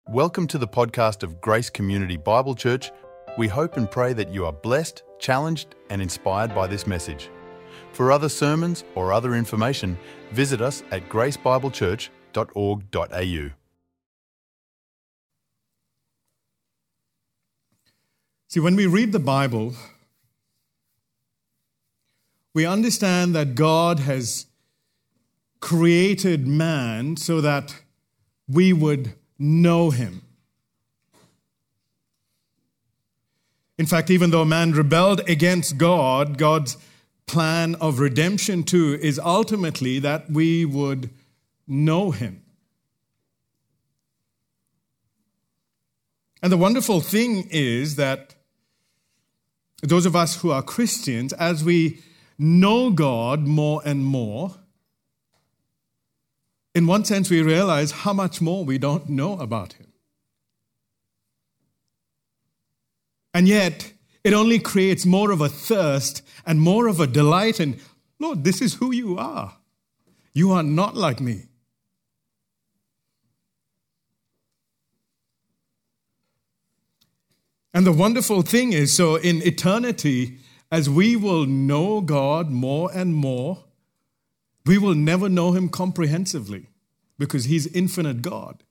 Welcome to the podcast of Grace Community Bible Church. We hope and pray that you are blessed, challenged, and inspired by this message. For other sermons or other information, visit us at gracebiblechurch.org.au. See, when we read the Bible, we understand that God has created man so that we would know him. In fact, even though man rebelled against God, God's plan of redemption too is ultimately that we would know him. And the wonderful thing is that those of us who are Christians, as we know God more and more, in one sense, we realize how much more we don't know about him. And yet, it only creates more of a thirst and more of a delight. And Lord, this is who you are. You are not like me. And the wonderful thing is, so in eternity, as we will know God more and more, we will never know him comprehensively because he's infinite God.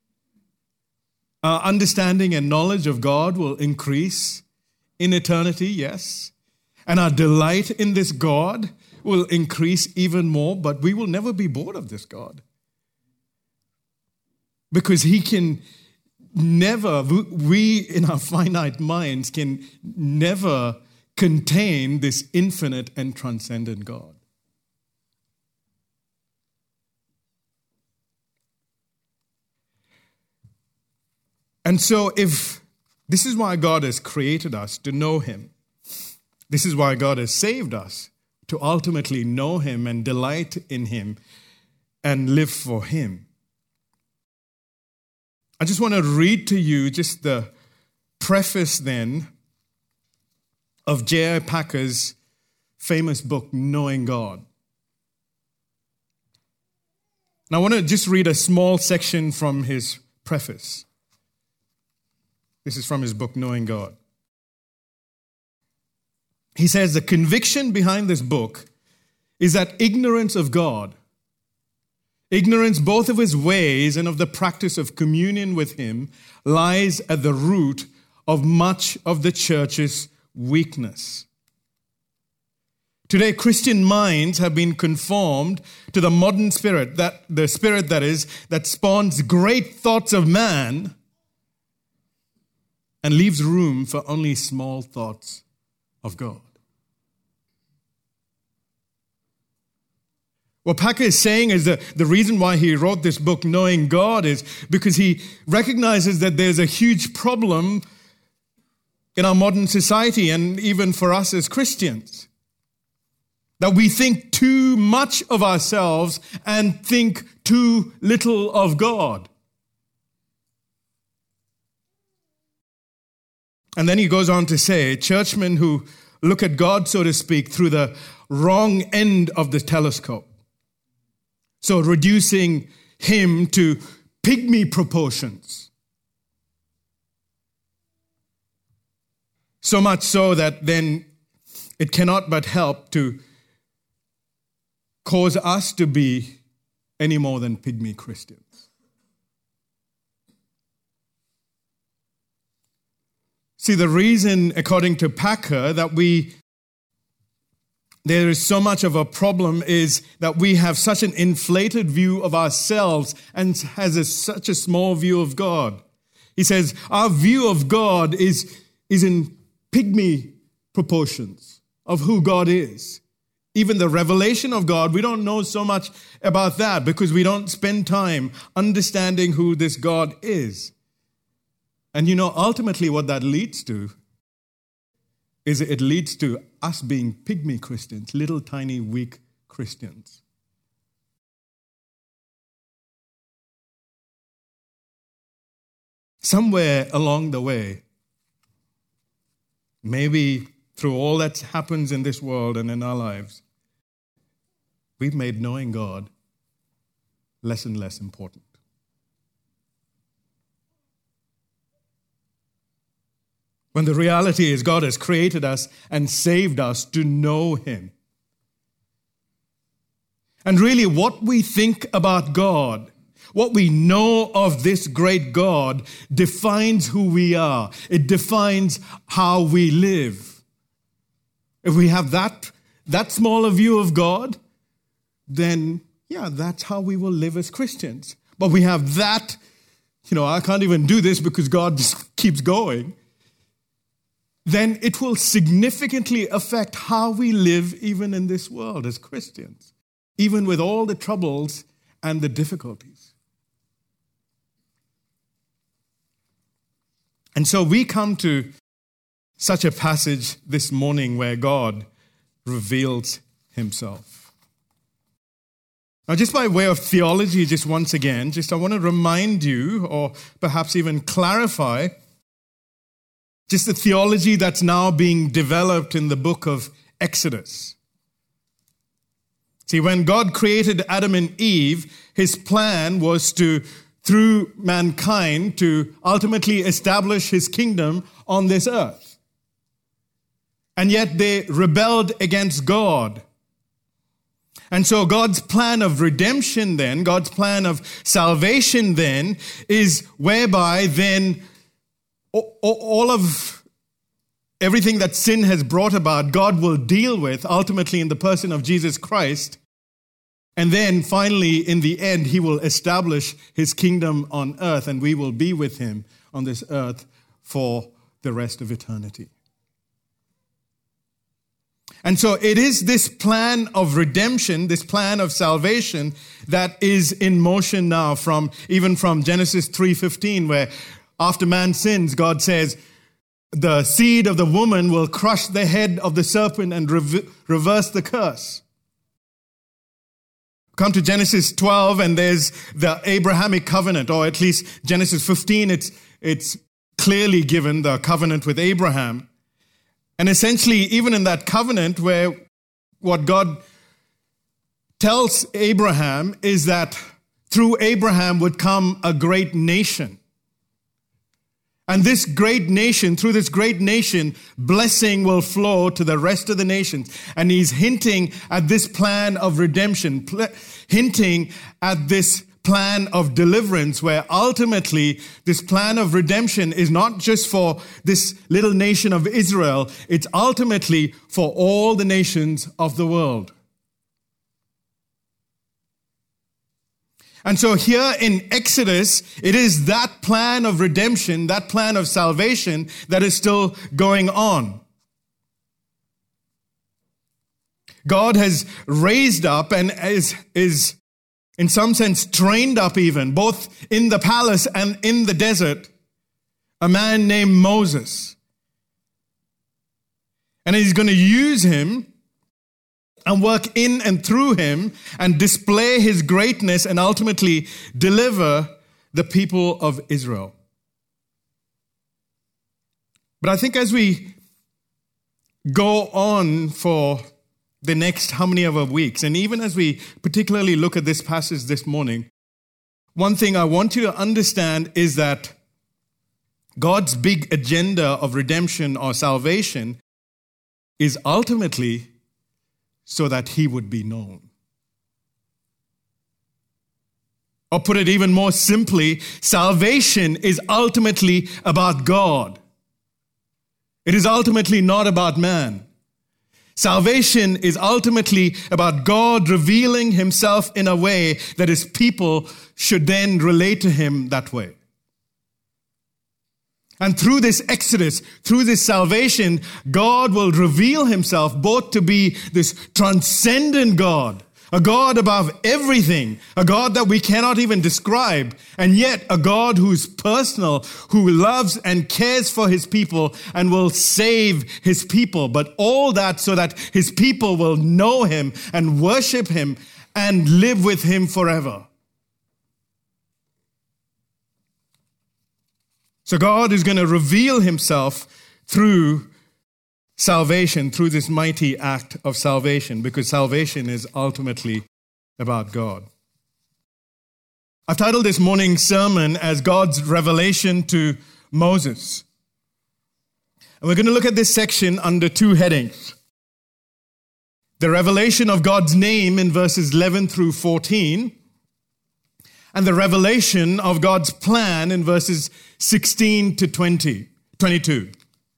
Our understanding and knowledge of God will increase in eternity, yes. And our delight in this God will increase even more, but we will never be bored of this God. Because he can never, we in our finite minds can never contain this infinite and transcendent God. And so if this is why God has created us, to know him. This is why God has saved us, to ultimately know him and delight in him and live for him. I just want to read to you just the preface then of J.I. Packer's famous book, Knowing God. And I want to just read a small section from his preface. This is from his book, Knowing God. He says, the conviction behind this book is that ignorance of God, ignorance both of his ways and of the practice of communion with him, lies at the root of much of the church's weakness. Today, Christian minds have been conformed to the modern spirit, that spawns great thoughts of man and leaves room for only small thoughts of God. What Packer is saying is that the reason why he wrote this book, Knowing God, is because he recognizes that there's a huge problem in our modern society and even for us as Christians. That we think too much of ourselves and think too little of God. And then he goes on to say, churchmen who look at God, so to speak, through the wrong end of the telescope. So reducing him to pygmy proportions. So much so that then it cannot but help to cause us to be any more than pygmy Christians. See, the reason, according to Packer, that there is so much of a problem is that we have such an inflated view of ourselves and such a small view of God. He says our view of God is in pygmy proportions of who God is. Even the revelation of God, we don't know so much about that because we don't spend time understanding who this God is. And ultimately what that leads to is it leads to us being pygmy Christians, little tiny weak Christians. Somewhere along the way, maybe through all that happens in this world and in our lives, we've made knowing God less and less important. when the reality is God has created us and saved us to know him. And really, what we think about God, what we know of this great God, defines who we are. It defines how we live. If we have that small a view of God, then, that's how we will live as Christians. But we have that, I can't even do this because God just keeps going. Then it will significantly affect how we live even in this world as Christians, even with all the troubles and the difficulties. And so we come to such a passage this morning where God reveals himself. Now, just by way of theology, just once again, I want to remind you, or perhaps even clarify, just the theology that's now being developed in the book of Exodus. See, when God created Adam and Eve, his plan was through mankind, to ultimately establish his kingdom on this earth. And yet they rebelled against God. And so God's plan of redemption then, God's plan of salvation then, is whereby then all of everything that sin has brought about, God will deal with ultimately in the person of Jesus Christ. And then finally, in the end, he will establish his kingdom on earth, and we will be with him on this earth for the rest of eternity. And so it is this plan of redemption, this plan of salvation that is in motion now even from Genesis 3:15, where after man sins, God says, the seed of the woman will crush the head of the serpent and reverse the curse. Come to Genesis 12 and there's the Abrahamic covenant, or at least Genesis 15, it's clearly given the covenant with Abraham. And essentially, even in that covenant, where what God tells Abraham is that through Abraham would come a great nation. And this great nation, through this great nation, blessing will flow to the rest of the nations. And he's hinting at this plan of redemption, hinting at this plan of deliverance, where ultimately this plan of redemption is not just for this little nation of Israel, it's ultimately for all the nations of the world. And so here in Exodus, it is that plan of redemption, that plan of salvation that is still going on. God has raised up and is in some sense trained up even, both in the palace and in the desert, a man named Moses. And he's going to use him and work in and through him and display his greatness and ultimately deliver the people of Israel. But I think as we go on for the next how many of our weeks, and even as we particularly look at this passage this morning, one thing I want you to understand is that God's big agenda of redemption or salvation is ultimately so that he would be known. Or put it even more simply, salvation is ultimately about God. It is ultimately not about man. Salvation is ultimately about God revealing himself in a way that his people should then relate to him that way. And through this exodus, through this salvation, God will reveal himself both to be this transcendent God, a God above everything, a God that we cannot even describe, and yet a God who's personal, who loves and cares for his people and will save his people. But all that so that his people will know him and worship him and live with him forever. So God is going to reveal himself through salvation, through this mighty act of salvation, because salvation is ultimately about God. I've titled this morning's sermon as God's revelation to Moses. And we're going to look at this section under two headings. The revelation of God's name in verses 11 through 14, and the revelation of God's plan in verses 16 to 22.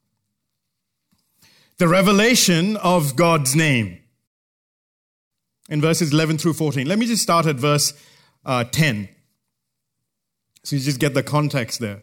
The revelation of God's name in verses 11 through 14. Let me just start at verse 10. So you just get the context there.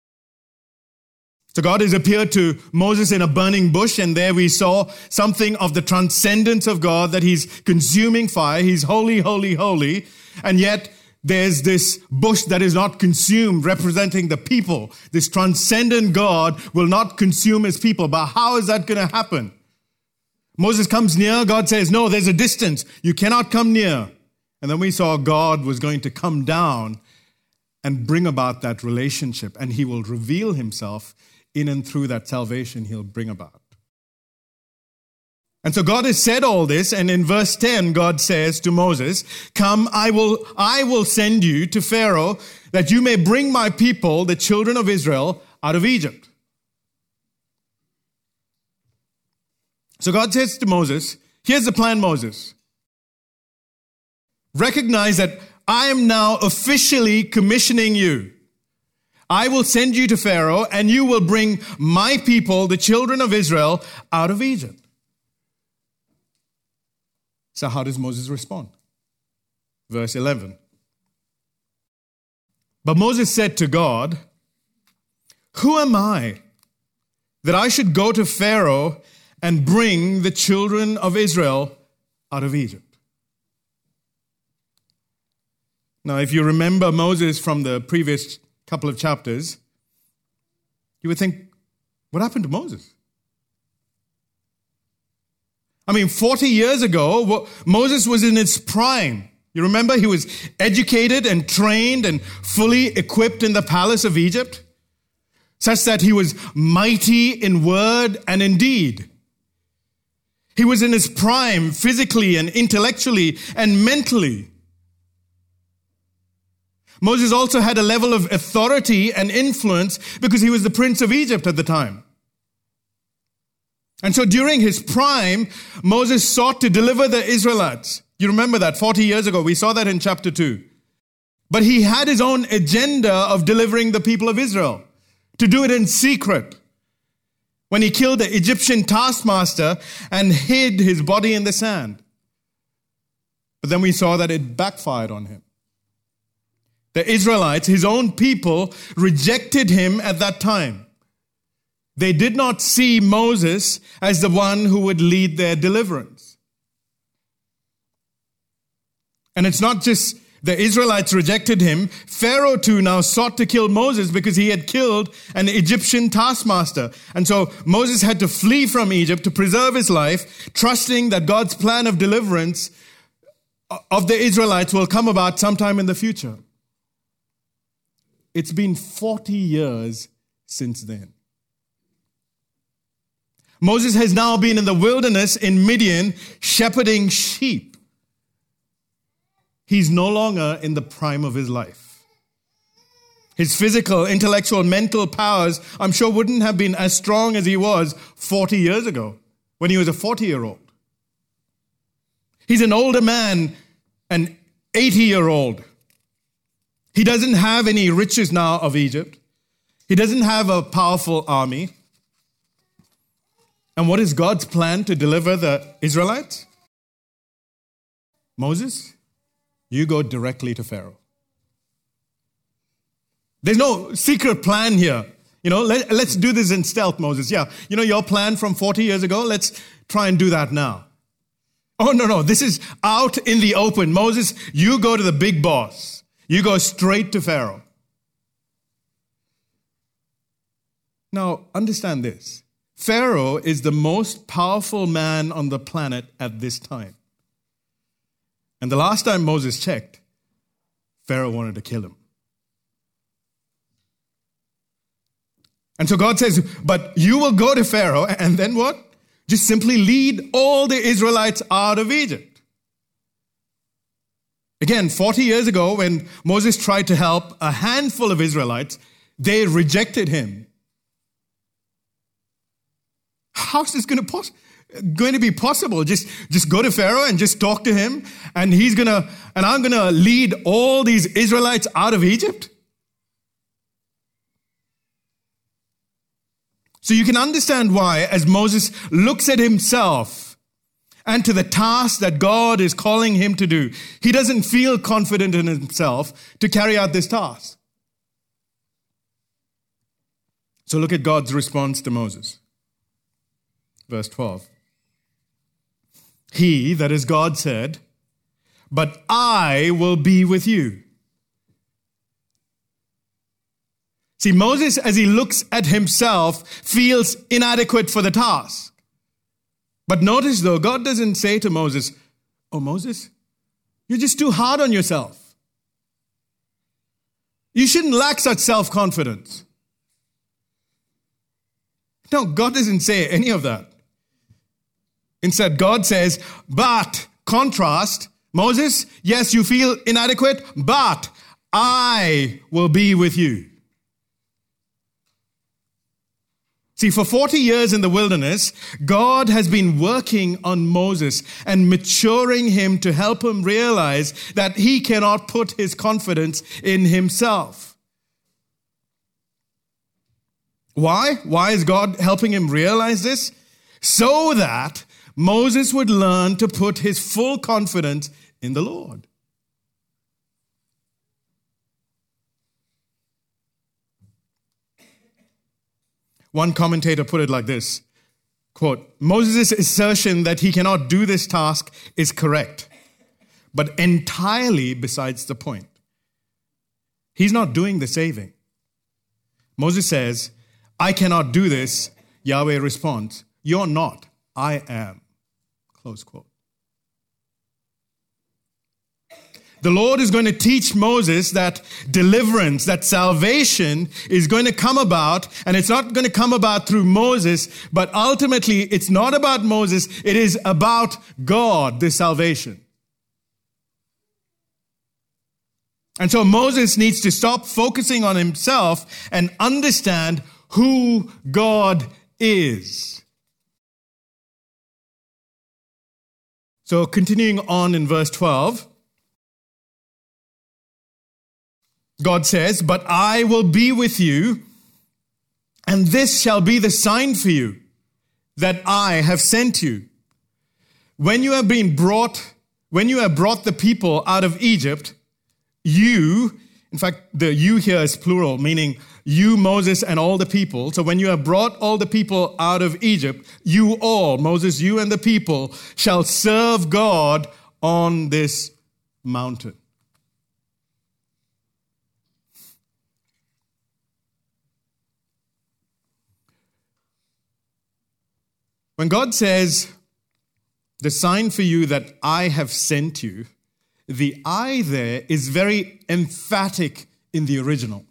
So God has appeared to Moses in a burning bush, and there we saw something of the transcendence of God, that he's consuming fire. He's holy, holy, holy. And yet there's this bush that is not consumed, representing the people. This transcendent God will not consume his people. But how is that going to happen? Moses comes near. God says, no, there's a distance. You cannot come near. And then we saw God was going to come down and bring about that relationship. And he will reveal himself in and through that salvation he'll bring about. And so God has said all this, and in verse 10, God says to Moses, come, I will send you to Pharaoh, that you may bring my people, the children of Israel, out of Egypt. So God says to Moses, here's the plan, Moses. Recognize that I am now officially commissioning you. I will send you to Pharaoh, and you will bring my people, the children of Israel, out of Egypt. So how does Moses respond? Verse 11. But Moses said to God, who am I that I should go to Pharaoh and bring the children of Israel out of Egypt? Now, if you remember Moses from the previous couple of chapters, you would think, what happened to Moses? I mean, 40 years ago, Moses was in his prime. You remember he was educated and trained and fully equipped in the palace of Egypt, such that he was mighty in word and in deed. He was in his prime physically and intellectually and mentally. Moses also had a level of authority and influence because he was the prince of Egypt at the time. And so during his prime, Moses sought to deliver the Israelites. You remember that 40 years ago. We saw that in chapter 2. But he had his own agenda of delivering the people of Israel, to do it in secret. When he killed the Egyptian taskmaster and hid his body in the sand. But then we saw that it backfired on him. The Israelites, his own people, rejected him at that time. They did not see Moses as the one who would lead their deliverance. And it's not just the Israelites rejected him. Pharaoh too now sought to kill Moses because he had killed an Egyptian taskmaster. And so Moses had to flee from Egypt to preserve his life, trusting that God's plan of deliverance of the Israelites will come about sometime in the future. It's been 40 years since then. Moses has now been in the wilderness in Midian shepherding sheep. He's no longer in the prime of his life. His physical, intellectual, mental powers, I'm sure, wouldn't have been as strong as he was 40 years ago when he was a 40-year-old. He's an older man, an 80-year-old. He doesn't have any riches now of Egypt. He doesn't have a powerful army. And what is God's plan to deliver the Israelites? Moses, you go directly to Pharaoh. There's no secret plan here. Let's do this in stealth, Moses. Yeah, your plan from 40 years ago, let's try and do that now. Oh, no, this is out in the open. Moses, you go to the big boss. You go straight to Pharaoh. Now, understand this. Pharaoh is the most powerful man on the planet at this time. And the last time Moses checked, Pharaoh wanted to kill him. And so God says, but you will go to Pharaoh, and then what? Just simply lead all the Israelites out of Egypt. Again, 40 years ago, when Moses tried to help a handful of Israelites, they rejected him. how's this going to be possible? Just go to Pharaoh and just talk to him, and I'm going to lead all these Israelites out of Egypt? So you can understand why, as Moses looks at himself and to the task that God is calling him to do, he doesn't feel confident in himself to carry out this task. So look at God's response to Moses. Verse 12. He, that is God, said, "But I will be with you." See, Moses, as he looks at himself, feels inadequate for the task. But notice, though, God doesn't say to Moses, "Oh, Moses, you're just too hard on yourself. You shouldn't lack such self-confidence." No, God doesn't say any of that. Instead, God says, but, contrast, Moses, yes, you feel inadequate, but I will be with you. See, for 40 years in the wilderness, God has been working on Moses and maturing him to help him realize that he cannot put his confidence in himself. Why? Why is God helping him realize this? So that Moses would learn to put his full confidence in the Lord. One commentator put it like this, quote, "Moses' assertion that he cannot do this task is correct, but entirely besides the point. He's not doing the saving. Moses says, 'I cannot do this.' Yahweh responds, 'You're not, I am.'" Close quote. The Lord is going to teach Moses that deliverance, that salvation is going to come about, and it's not going to come about through Moses, but ultimately it's not about Moses, it is about God, this salvation. And so Moses needs to stop focusing on himself and understand who God is. So continuing on in verse 12, God says, "But I will be with you, and this shall be the sign for you that I have sent you. When you have brought the people out of Egypt, you," in fact, the "you" here is plural, meaning you, Moses, and all the people. So when you have brought all the people out of Egypt, you all, Moses, you and the people, shall serve God on this mountain. When God says, "the sign for you that I have sent you," the "I" there is very emphatic in the original.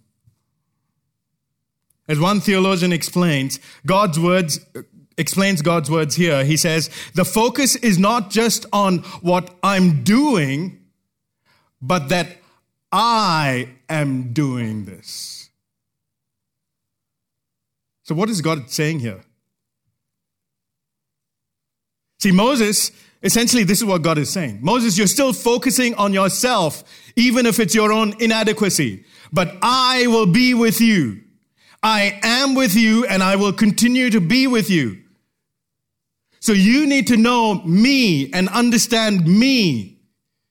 As one theologian explains God's words here, he says, the focus is not just on what I'm doing, but that I am doing this. So what is God saying here? See, Moses, essentially this is what God is saying. Moses, you're still focusing on yourself, even if it's your own inadequacy. But I will be with you. I am with you, and I will continue to be with you. So you need to know me and understand me.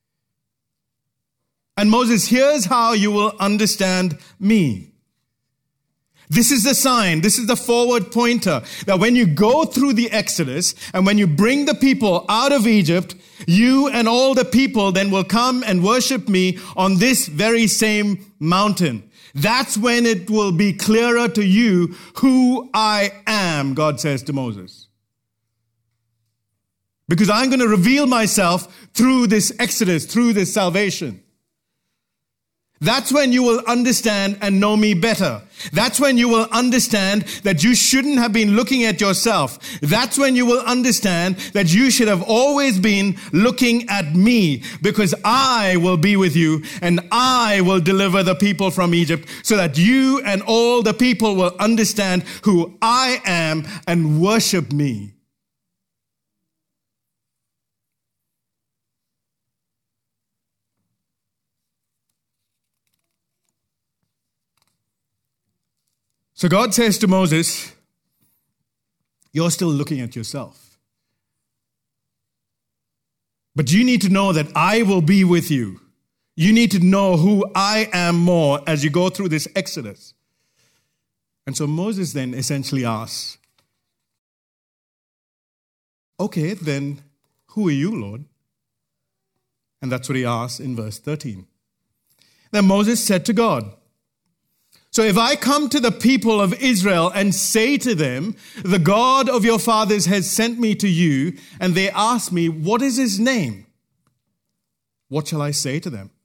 And Moses, here's how you will understand me. This is the sign, this is the forward pointer, that when you go through the Exodus and when you bring the people out of Egypt, you and all the people then will come and worship me on this very same mountain. That's when it will be clearer to you who I am, God says to Moses. Because I'm going to reveal myself through this Exodus, through this salvation. That's when you will understand and know me better. That's when you will understand that you shouldn't have been looking at yourself. That's when you will understand that you should have always been looking at me, because I will be with you and I will deliver the people from Egypt, so that you and all the people will understand who I am and worship me. So God says to Moses, you're still looking at yourself. But you need to know that I will be with you. You need to know who I am more as you go through this Exodus. And so Moses then essentially asks, okay, then who are you, Lord? And that's what he asks in verse 13. Then Moses said to God, so if I come to the people of Israel and say to them, the God of your fathers has sent me to you, and they ask me, what is his name? What shall I say to them?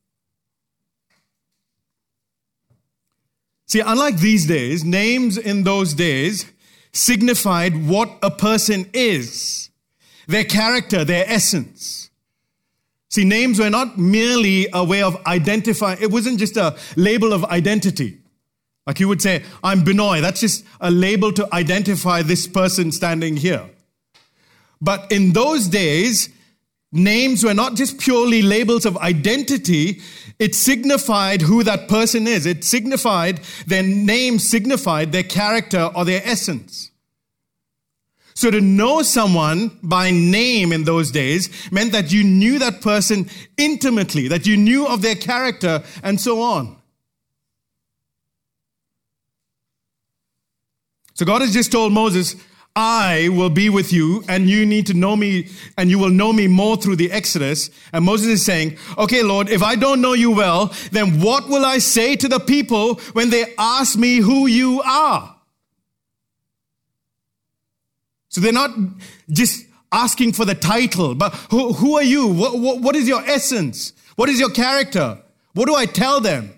See, unlike these days, names in those days signified what a person is, their character, their essence. See, names were not merely a way of identifying. It wasn't just a label of identity. Like you would say, I'm Binoy. That's just a label to identify this person standing here. But in those days, names were not just purely labels of identity. It signified who that person is. It signified, their name signified their character or their essence. So to know someone by name in those days meant that you knew that person intimately, that you knew of their character and so on. So God has just told Moses, I will be with you and you need to know me and you will know me more through the Exodus. And Moses is saying, okay, Lord, if I don't know you well, then what will I say to the people when they ask me who you are? So they're not just asking for the title, but who are you? What is your essence? What is your character? What do I tell them?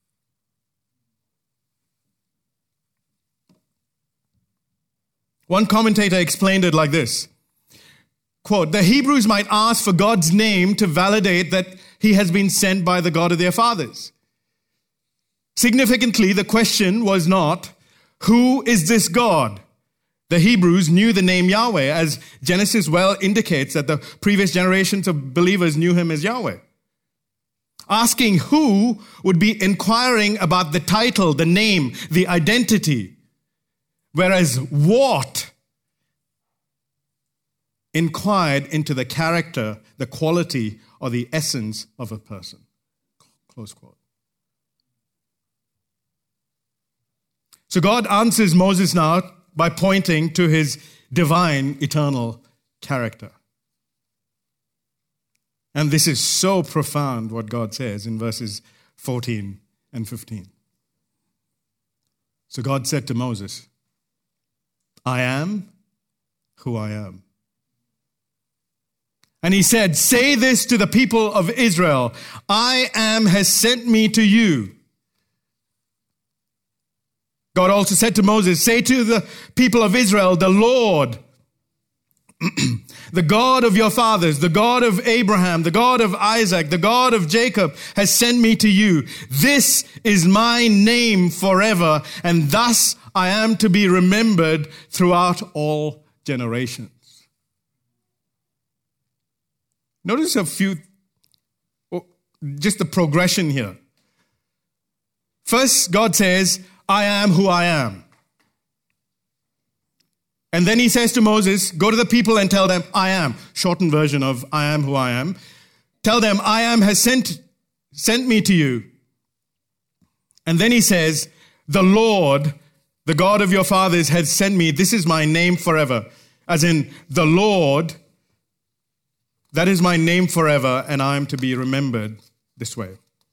One commentator explained it like this, quote, the Hebrews might ask for God's name to validate that he has been sent by the God of their fathers. Significantly, the question was not, who is this God? The Hebrews knew the name Yahweh, as Genesis well indicates that the previous generations of believers knew him as Yahweh. Asking who would be inquiring about the title, the name, the identity. Whereas what inquired into the character, the quality, or the essence of a person. Close quote. So God answers Moses now by pointing to his divine, eternal character. And this is so profound what God says in verses 14 and 15. So God said to Moses, I am who I am. And he said, say this to the people of Israel, I am has sent me to you. God also said to Moses, say to the people of Israel, the Lord, the God of your fathers, the God of Abraham, the God of Isaac, the God of Jacob has sent me to you. This is my name forever, and thus I am to be remembered throughout all generations. Notice just the progression here. First, God says, I am who I am. And then he says to Moses, go to the people and tell them, I am. Shortened version of I am who I am. Tell them, I am has sent me to you. And then he says, the Lord, the God of your fathers, has sent me. This is my name forever. As in, the Lord, that is my name forever, and I am to be remembered this way.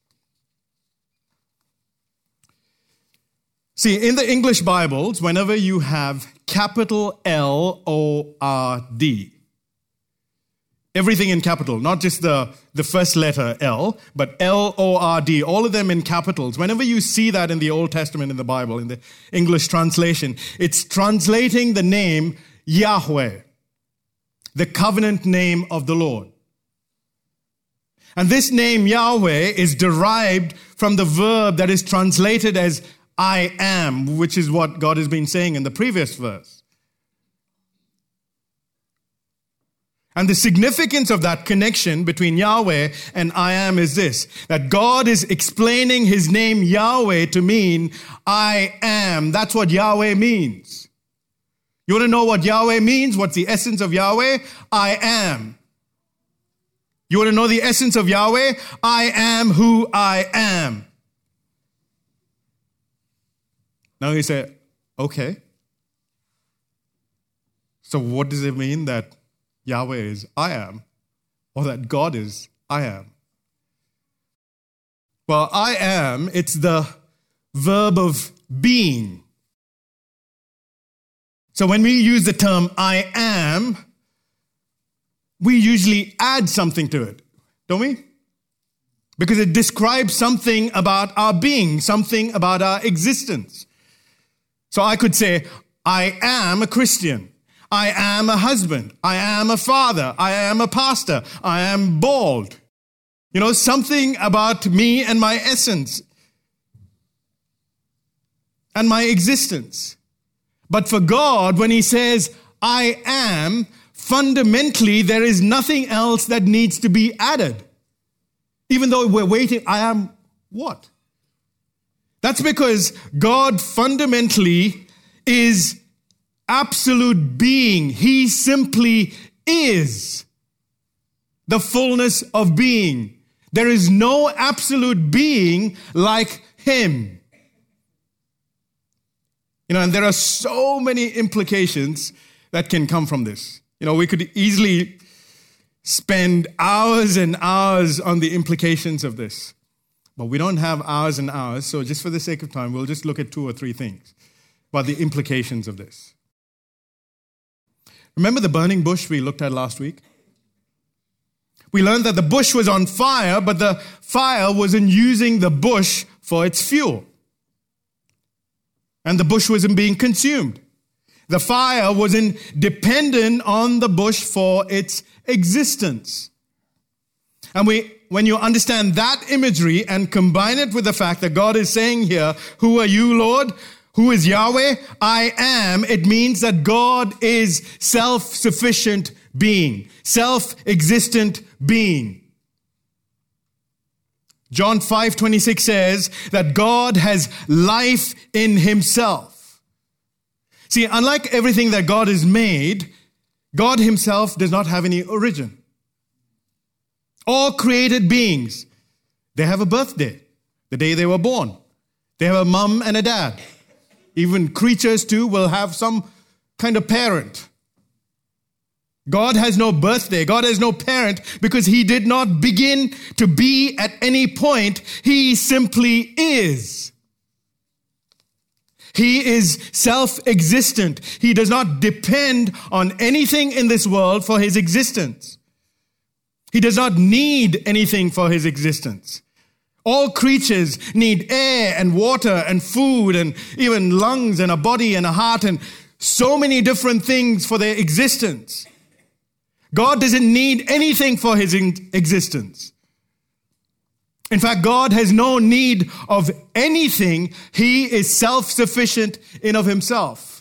See, in the English Bibles, whenever you have capital L-O-R-D, Everything in capital, not just the first letter L, but L-O-R-D, all of them in capitals. Whenever you see that in the Old Testament in the Bible, in the English translation, it's translating the name Yahweh, the covenant name of the Lord. And this name Yahweh is derived from the verb that is translated as I am, which is what God has been saying in the previous verse. And the significance of that connection between Yahweh and I am is this, that God is explaining his name Yahweh to mean I am. That's what Yahweh means. You want to know what Yahweh means? What's the essence of Yahweh? I am. You want to know the essence of Yahweh? I am who I am. Now you say, okay. So what does it mean that Yahweh is I am, or that God is I am? Well, I am, it's the verb of being. So when we use the term I am, we usually add something to it, don't we? Because it describes something about our being, something about our existence. So I could say, I am a Christian. I am a husband. I am a father. I am a pastor. I am bald. You know, something about me and my essence and my existence. But for God, when he says, I am, fundamentally, there is nothing else that needs to be added. Even though we're waiting, I am what? That's because God fundamentally is absolute being. He simply is the fullness of being. There is no absolute being like him. You know, and there are so many implications that can come from this. You know, we could easily spend hours and hours on the implications of this. But we don't have hours and hours, so just for the sake of time, we'll just look at 2 or 3 things about the implications of this. Remember the burning bush we looked at last week? We learned that the bush was on fire, but the fire wasn't using the bush for its fuel. And the bush wasn't being consumed. The fire wasn't dependent on the bush for its existence. And when you understand that imagery and combine it with the fact that God is saying here, who are you, Lord? Who is Yahweh? I am. It means that God is self-sufficient being, self-existent being. John 5:26 says that God has life in himself. See, unlike everything that God has made, God himself does not have any origin. All created beings, they have a birthday, the day they were born. They have a mom and a dad. Even creatures too will have some kind of parent. God has no birthday. God has no parent because he did not begin to be at any point. He simply is. He is self-existent. He does not depend on anything in this world for his existence. He does not need anything for his existence. All creatures need air and water and food and even lungs and a body and a heart and so many different things for their existence. God doesn't need anything for his existence. In fact, God has no need of anything. He is self-sufficient in of himself.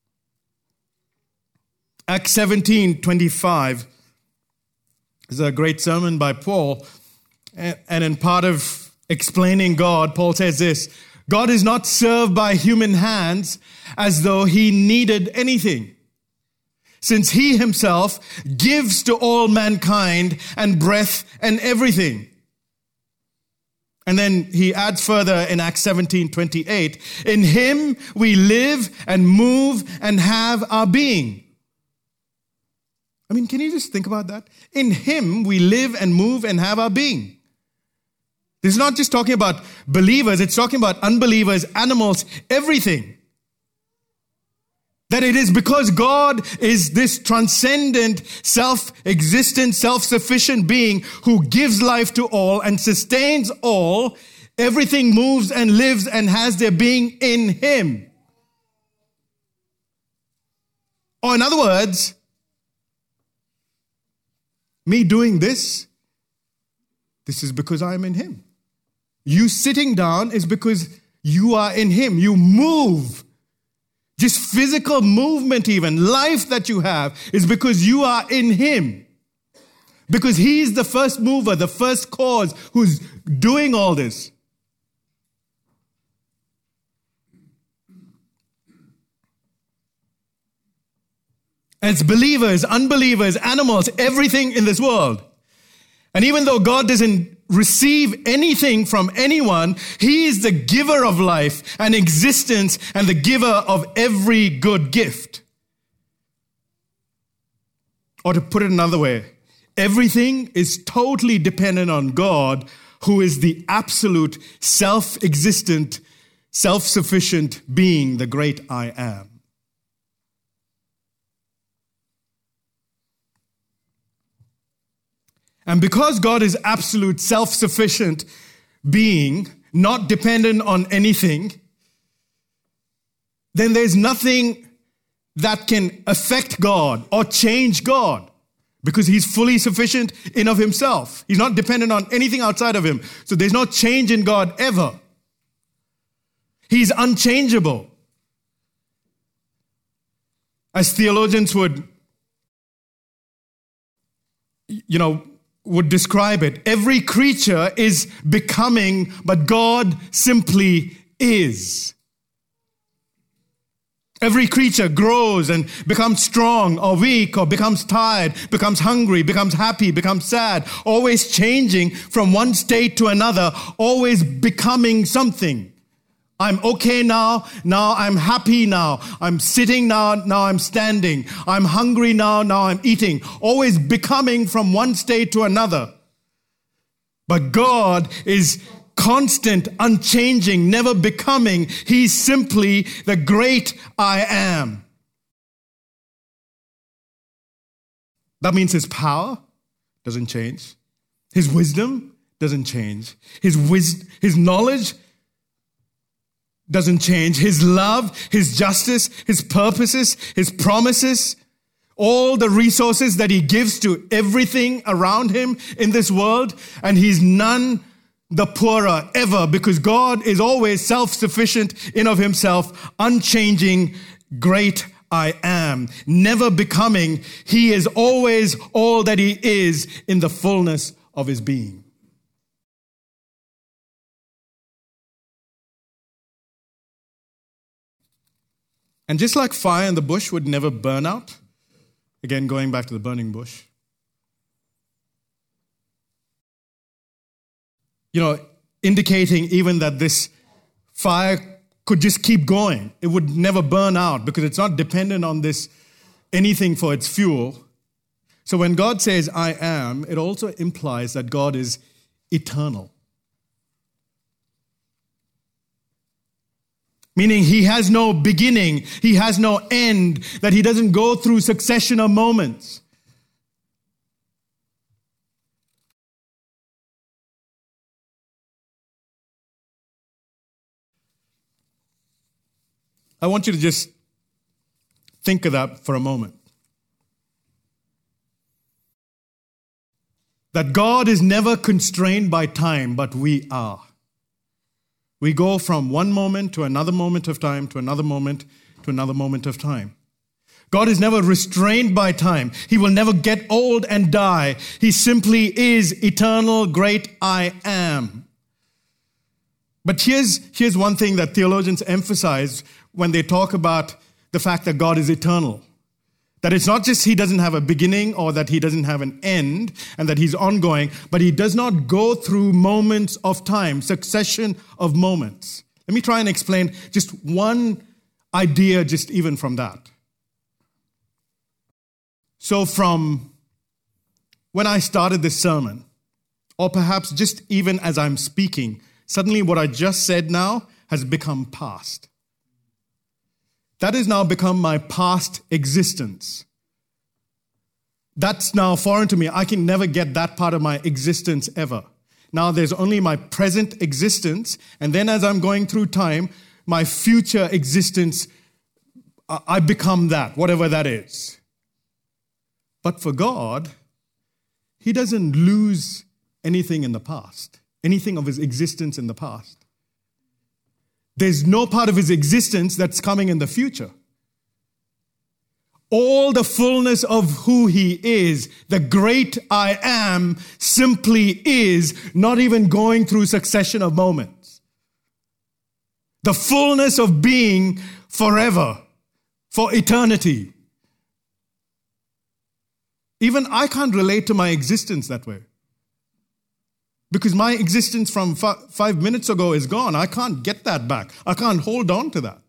Acts 17:25 is a great sermon by Paul. And in part of explaining God, Paul says this: God is not served by human hands as though he needed anything, since he himself gives to all mankind and breath and everything. And then he adds further in Acts 17:28, in him we live and move and have our being. I mean, can you just think about that? In him we live and move and have our being. This is not just talking about believers, it's talking about unbelievers, animals, everything. That it is because God is this transcendent, self-existent, self-sufficient being who gives life to all and sustains all. Everything moves and lives and has their being in Him. Or in other words, me doing this is because I am in Him. You sitting down is because you are in Him. You move. Just physical movement even, life that you have is because you are in Him. Because He's the first mover, the first cause who's doing all this. As believers, unbelievers, animals, everything in this world. And even though God doesn't receive anything from anyone, He is the giver of life and existence and the giver of every good gift. Or to put it another way, everything is totally dependent on God, who is the absolute self-existent, self-sufficient being, the great I am. And because God is absolute self-sufficient being, not dependent on anything, then there's nothing that can affect God or change God because He's fully sufficient in of Himself. He's not dependent on anything outside of Him. So there's no change in God ever. He's unchangeable. As theologians would describe it. Every creature is becoming, but God simply is. Every creature grows and becomes strong or weak or becomes tired, becomes hungry, becomes happy, becomes sad, always changing from one state to another, always becoming something. I'm okay now I'm happy now. I'm sitting now I'm standing. I'm hungry now I'm eating. Always becoming from one state to another. But God is constant, unchanging, never becoming. He's simply the great I am. That means His power doesn't change. His wisdom doesn't change. His knowledge doesn't change. His love, His justice, His purposes, His promises, all the resources that He gives to everything around Him in this world, and He's none the poorer ever because God is always self-sufficient in of Himself, unchanging, great I am, never becoming. He is always all that He is in the fullness of His being. And just like fire in the bush would never burn out, again, going back to the burning bush, indicating even that this fire could just keep going. It would never burn out because it's not dependent on anything for its fuel. So when God says, I am, it also implies that God is eternal. Meaning He has no beginning, He has no end, that He doesn't go through succession of moments. I want you to just think of that for a moment. That God is never constrained by time, but we are. We go from one moment to another moment of time, to another moment, to another moment of time. God is never restrained by time. He will never get old and die. He simply is eternal, great I am. But here's one thing that theologians emphasize when they talk about the fact that God is eternal. That it's not just He doesn't have a beginning or that He doesn't have an end and that He's ongoing, but He does not go through moments of time, succession of moments. Let me try and explain just one idea just even from that. So from when I started this sermon, or perhaps just even as I'm speaking, suddenly what I just said now has become past. that has now become my past existence. That's now foreign to me. I can never get that part of my existence ever. Now there's only my present existence, and then as I'm going through time, my future existence, I become that, whatever that is. But for God, He doesn't lose anything in the past, anything of His existence in the past. There's no part of His existence that's coming in the future. All the fullness of who He is, the great I am, simply is, not even going through succession of moments. The fullness of being forever, for eternity. Even I can't relate to my existence that way. Because my existence from 5 minutes ago is gone. I can't get that back. I can't hold on to that.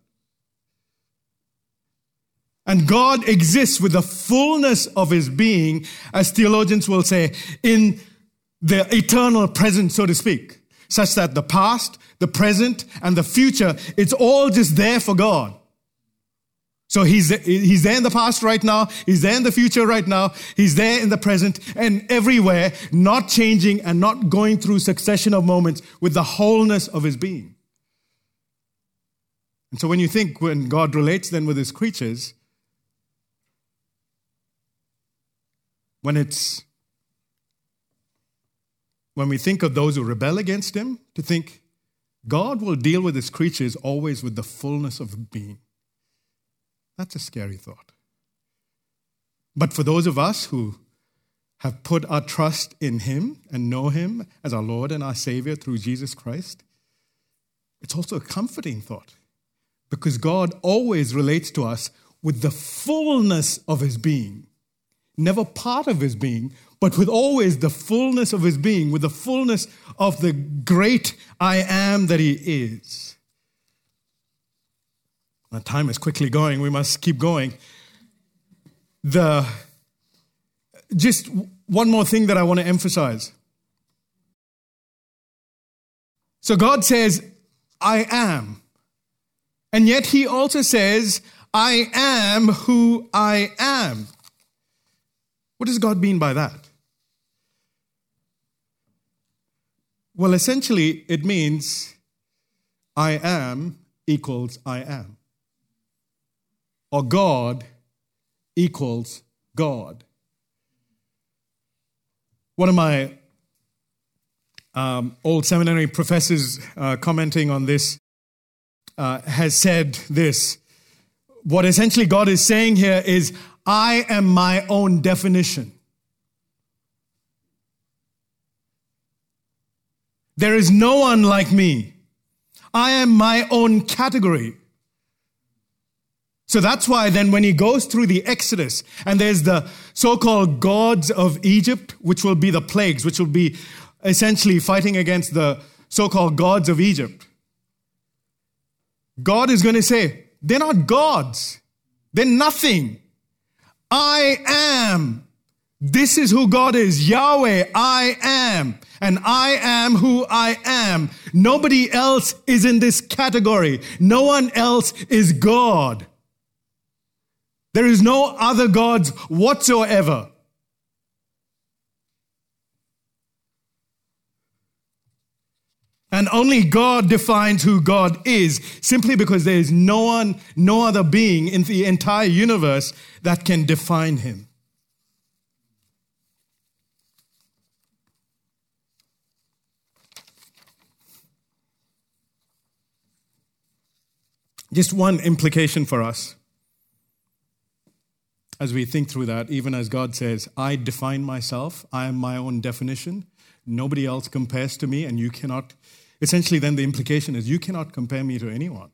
And God exists with the fullness of His being, as theologians will say, in the eternal present, so to speak, such that the past, the present, and the future, it's all just there for God. So He's there in the past right now, He's there in the future right now, He's there in the present and everywhere, not changing and not going through succession of moments with the wholeness of His being. And so when God relates then with His creatures, when we think of those who rebel against Him, to think God will deal with His creatures always with the fullness of being. That's a scary thought. But for those of us who have put our trust in Him and know Him as our Lord and our Savior through Jesus Christ, it's also a comforting thought, because God always relates to us with the fullness of His being. Never part of His being, but with always the fullness of His being, with the fullness of the great I am that He is. Our time is quickly going. We must keep going. Just one more thing that I want to emphasize. So God says, I am. And yet He also says, I am who I am. What does God mean by that? Well, essentially, it means I am equals I am. Or God equals God. One of my old seminary professors commenting on this has said this. What essentially God is saying here is, I am my own definition. There is no one like me. I am my own category. So that's why then when He goes through the Exodus, and there's the so-called gods of Egypt, which will be the plagues, which will be essentially fighting against the so-called gods of Egypt. God is going to say, they're not gods. They're nothing. I am. This is who God is. Yahweh, I am. And I am who I am. Nobody else is in this category. No one else is God. There is no other gods whatsoever. And only God defines who God is, simply because there is no other being in the entire universe that can define Him. Just one implication for us as we think through that, even as God says, I define myself, I am my own definition, nobody else compares to me, and you cannot, essentially then the implication is you cannot compare me to anyone.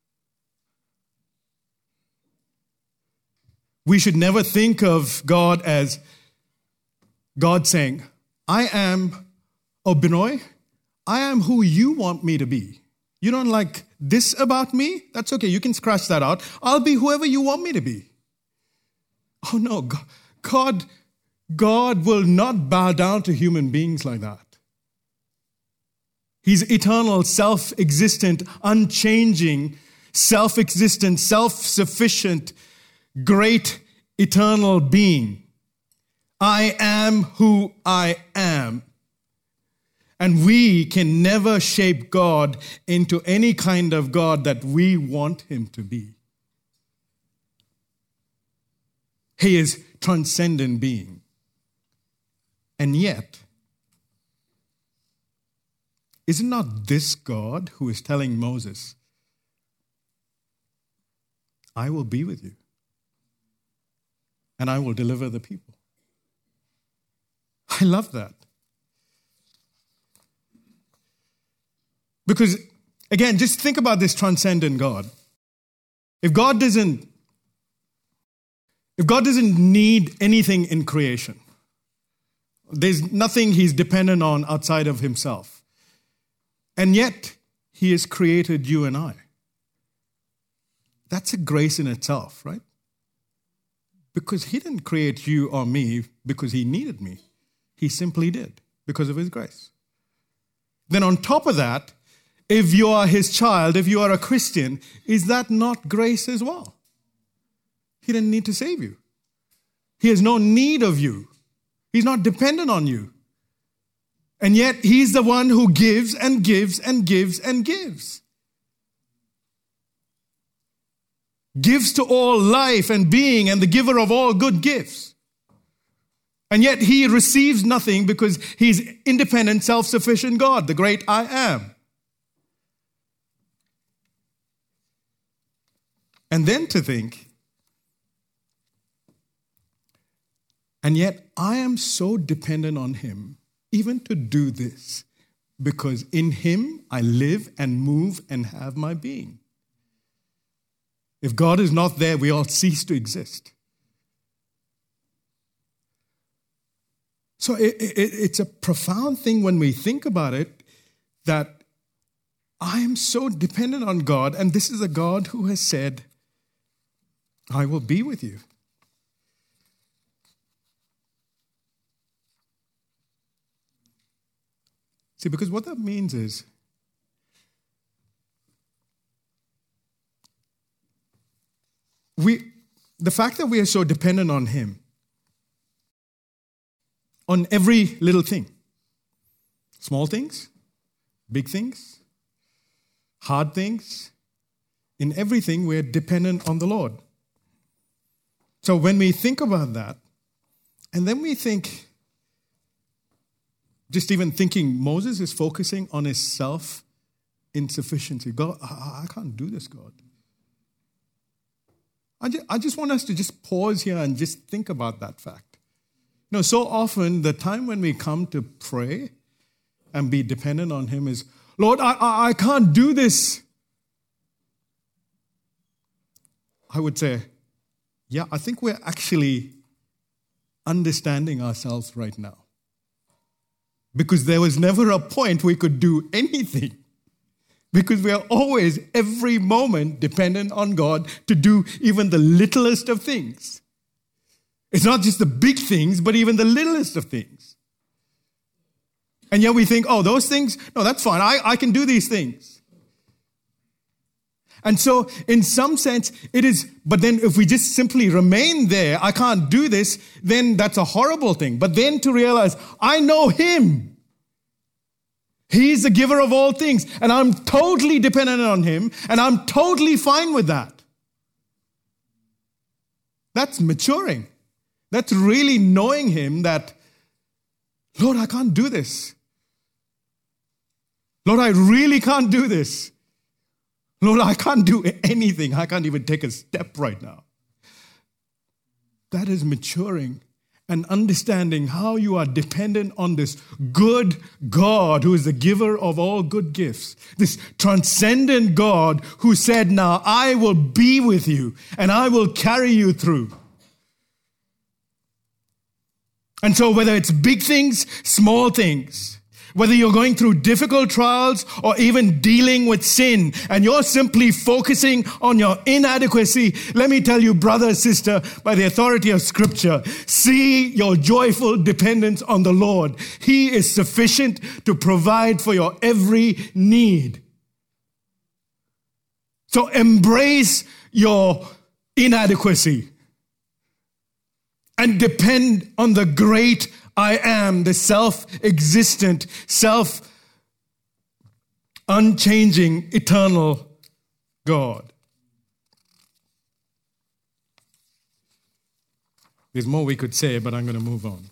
We should never think of God as God saying, I am, Binoy, I am who you want me to be. You don't like this about me? That's okay, you can scratch that out. I'll be whoever you want me to be. Oh no, God will not bow down to human beings like that. He's eternal, self-existent, unchanging. self-existent, self-sufficient, great, eternal being. I am who I am. And we can never shape God into any kind of God that we want him to be. He is transcendent being. And yet, is it not this God who is telling Moses, I will be with you, and I will deliver the people? I love that. Because, again, just think about this transcendent God. If God doesn't need anything in creation, there's nothing he's dependent on outside of himself. And yet, he has created you and I. That's a grace in itself, right? Because he didn't create you or me because he needed me. He simply did because of his grace. Then on top of that, if you are his child, if you are a Christian, is that not grace as well? He didn't need to save you. He has no need of you. He's not dependent on you. And yet, he's the one who gives and gives and gives and gives. Gives to all life and being and the giver of all good gifts. And yet, he receives nothing because he's independent, self-sufficient God, the great I am. And then to think, and yet I am so dependent on him, even to do this, because in him I live and move and have my being. If God is not there, we all cease to exist. So it's a profound thing when we think about it, that I am so dependent on God, and this is a God who has said, I will be with you. See, because what that means is, the fact that we are so dependent on him, on every little thing, small things, big things, hard things, in everything we're dependent on the Lord. So when we think about that, and then we think, just even thinking Moses is focusing on his self-insufficiency. God, I can't do this, God. I just want us to just pause here and just think about that fact. You know, so often the time when we come to pray and be dependent on him is, Lord, I can't do this. I would say, yeah, I think we're actually understanding ourselves right now. Because there was never a point we could do anything. Because we are always, every moment, dependent on God to do even the littlest of things. It's not just the big things, but even the littlest of things. And yet we think, oh, those things, no, that's fine. I can do these things. And so, in some sense, it is, but then if we just simply remain there, I can't do this, then that's a horrible thing. But then to realize, I know him. He's the giver of all things, and I'm totally dependent on him, and I'm totally fine with that. That's maturing. That's really knowing him that, Lord, I can't do this. Lord, I really can't do this. Lord, I can't do anything. I can't even take a step right now. That is maturing and understanding how you are dependent on this good God who is the giver of all good gifts. This transcendent God who said, now I will be with you and I will carry you through. And so whether it's big things, small things, whether you're going through difficult trials or even dealing with sin and you're simply focusing on your inadequacy, let me tell you, brother, sister, by the authority of Scripture, see your joyful dependence on the Lord. He is sufficient to provide for your every need. So embrace your inadequacy and depend on the great I am, the self-existent, unchanging, eternal God. There's more we could say, but I'm going to move on.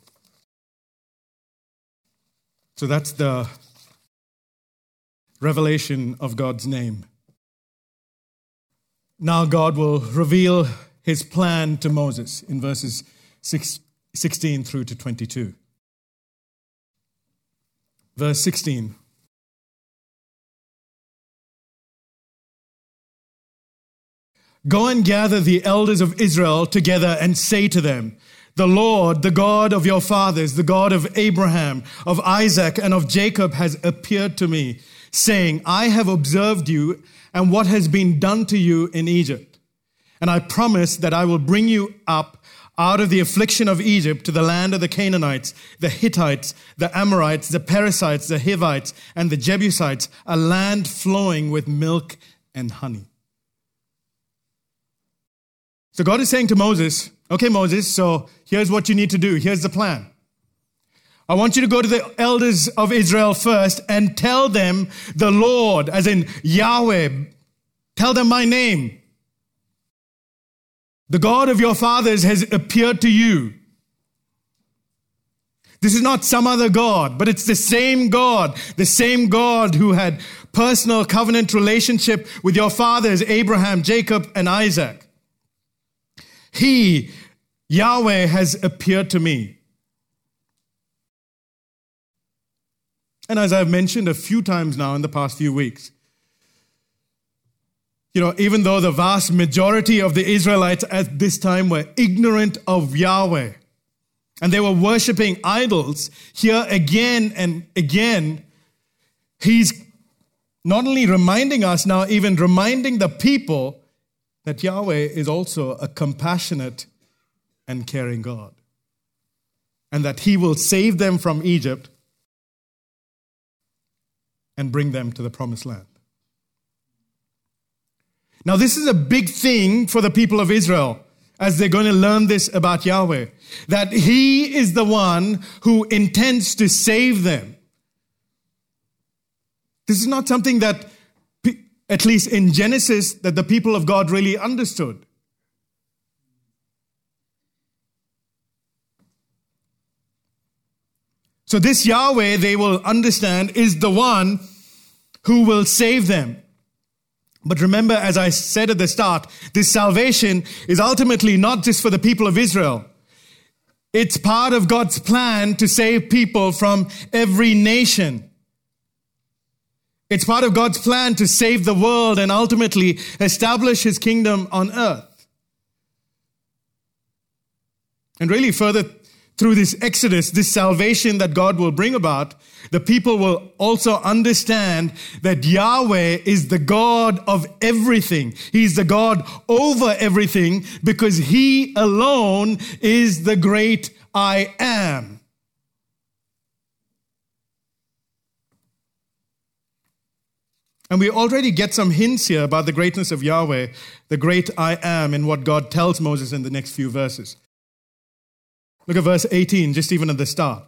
So that's the revelation of God's name. Now God will reveal his plan to Moses in verses 16 through to 22. Verse 16. Go and gather the elders of Israel together and say to them, the Lord, the God of your fathers, the God of Abraham, of Isaac, and of Jacob has appeared to me, saying, I have observed you and what has been done to you in Egypt. And I promise that I will bring you up out of the affliction of Egypt to the land of the Canaanites, the Hittites, the Amorites, the Perizzites, the Hivites, and the Jebusites, a land flowing with milk and honey. So God is saying to Moses, okay, Moses, so here's what you need to do. Here's the plan. I want you to go to the elders of Israel first and tell them the Lord, as in Yahweh. Tell them my name. The God of your fathers has appeared to you. This is not some other God, but it's the same God who had personal covenant relationship with your fathers, Abraham, Jacob, and Isaac. He, Yahweh, has appeared to me. And as I've mentioned a few times now in the past few weeks, even though the vast majority of the Israelites at this time were ignorant of Yahweh, and they were worshiping idols, here again and again, he's not only reminding us now, even reminding the people that Yahweh is also a compassionate and caring God, and that he will save them from Egypt and bring them to the promised land. Now, this is a big thing for the people of Israel as they're going to learn this about Yahweh, that he is the one who intends to save them. This is not something that, at least in Genesis, that the people of God really understood. So this Yahweh, they will understand, is the one who will save them. But remember, as I said at the start, this salvation is ultimately not just for the people of Israel. It's part of God's plan to save people from every nation. It's part of God's plan to save the world and ultimately establish his kingdom on earth. And really further through this Exodus, this salvation that God will bring about, the people will also understand that Yahweh is the God of everything. He's the God over everything because he alone is the great I am. And we already get some hints here about the greatness of Yahweh, the great I am, in what God tells Moses in the next few verses. Look at verse 18, just even at the start.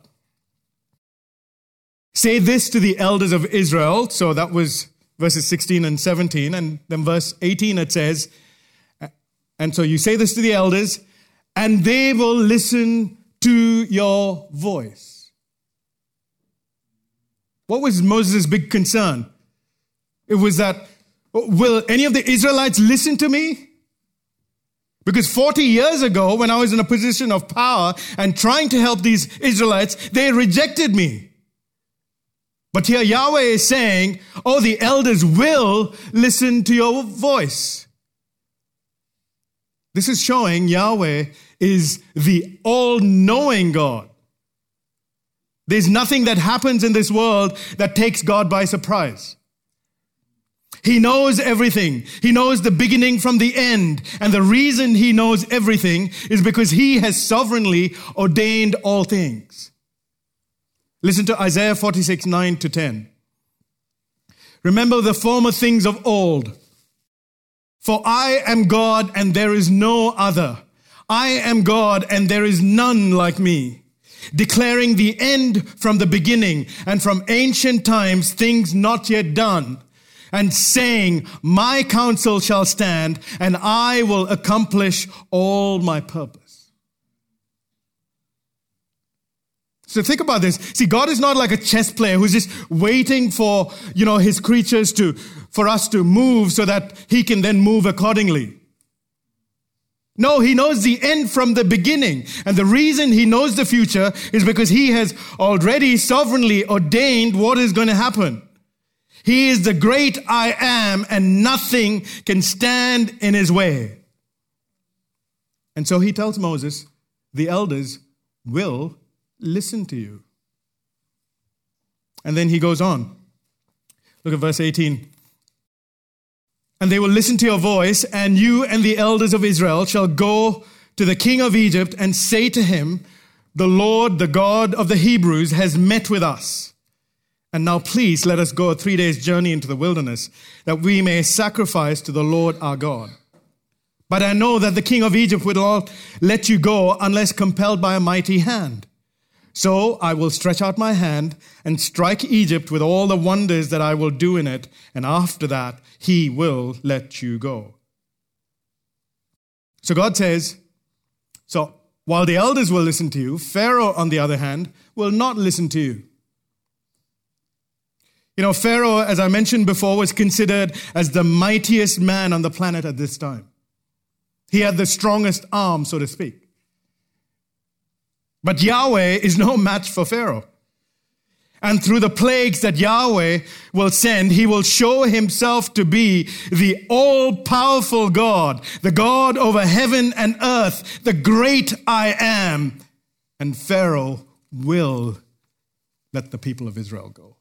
Say this to the elders of Israel. So that was verses 16 and 17. And then verse 18 it says, and so you say this to the elders, and they will listen to your voice. What was Moses' big concern? It was that, will any of the Israelites listen to me? Because 40 years ago, when I was in a position of power and trying to help these Israelites, they rejected me. But here Yahweh is saying, the elders will listen to your voice. This is showing Yahweh is the all-knowing God. There's nothing that happens in this world that takes God by surprise. He knows everything. He knows the beginning from the end. And the reason he knows everything is because he has sovereignly ordained all things. Listen to Isaiah 46, 9 to 10. Remember the former things of old. For I am God and there is no other. I am God and there is none like me, declaring the end from the beginning and from ancient times things not yet done, and saying, my counsel shall stand and I will accomplish all my purpose. So think about this. See, God is not like a chess player who's just waiting for, his creatures for us to move so that he can then move accordingly. No, he knows the end from the beginning. And the reason he knows the future is because he has already sovereignly ordained what is going to happen. He is the great I am, and nothing can stand in his way. And so he tells Moses, the elders will listen to you. And then he goes on. Look at verse 18. And they will listen to your voice, and you and the elders of Israel shall go to the king of Egypt and say to him, the Lord, the God of the Hebrews, has met with us. And now please let us go a 3 days journey into the wilderness, that we may sacrifice to the Lord our God. But I know that the king of Egypt will not let you go unless compelled by a mighty hand. So I will stretch out my hand and strike Egypt with all the wonders that I will do in it, and after that he will let you go. So God says, so while the elders will listen to you, Pharaoh, on the other hand, will not listen to you. Pharaoh, as I mentioned before, was considered as the mightiest man on the planet at this time. He had the strongest arm, so to speak. But Yahweh is no match for Pharaoh. And through the plagues that Yahweh will send, he will show himself to be the all-powerful God, the God over heaven and earth, the great I am. And Pharaoh will let the people of Israel go.